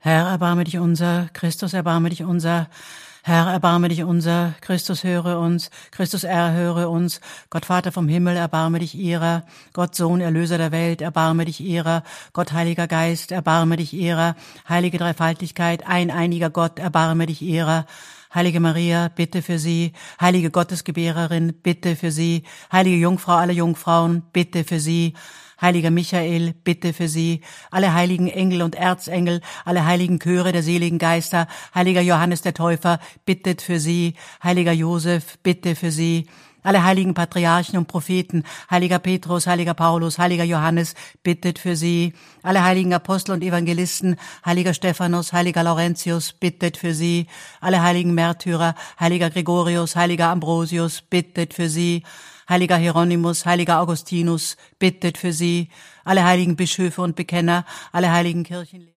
Herr, erbarme dich unser, Christus, erbarme dich unser. Herr, erbarme dich unser, Christus, höre uns, Christus, erhöre uns, Gott Vater vom Himmel, erbarme dich ihrer, Gott Sohn, Erlöser der Welt, erbarme dich ihrer, Gott Heiliger Geist, erbarme dich ihrer, heilige Dreifaltigkeit, einiger Gott, erbarme dich ihrer, Heilige Maria, bitte für sie, heilige Gottesgebärerin, bitte für sie, heilige Jungfrau aller Jungfrauen, bitte für sie, heiliger Michael, bitte für sie, alle heiligen Engel und Erzengel, alle heiligen Chöre der seligen Geister, heiliger Johannes der Täufer, bittet für sie, heiliger Josef, bitte für sie, alle heiligen Patriarchen und Propheten, heiliger Petrus, heiliger Paulus, heiliger Johannes, bittet für sie, alle heiligen Apostel und Evangelisten, heiliger Stephanus, heiliger Laurentius, bittet für sie, alle heiligen Märtyrer, heiliger Gregorius, heiliger Ambrosius, bittet für sie, heiliger Hieronymus, heiliger Augustinus, bittet für sie, alle heiligen Bischöfe und Bekenner, alle heiligen Kirchenlehrer.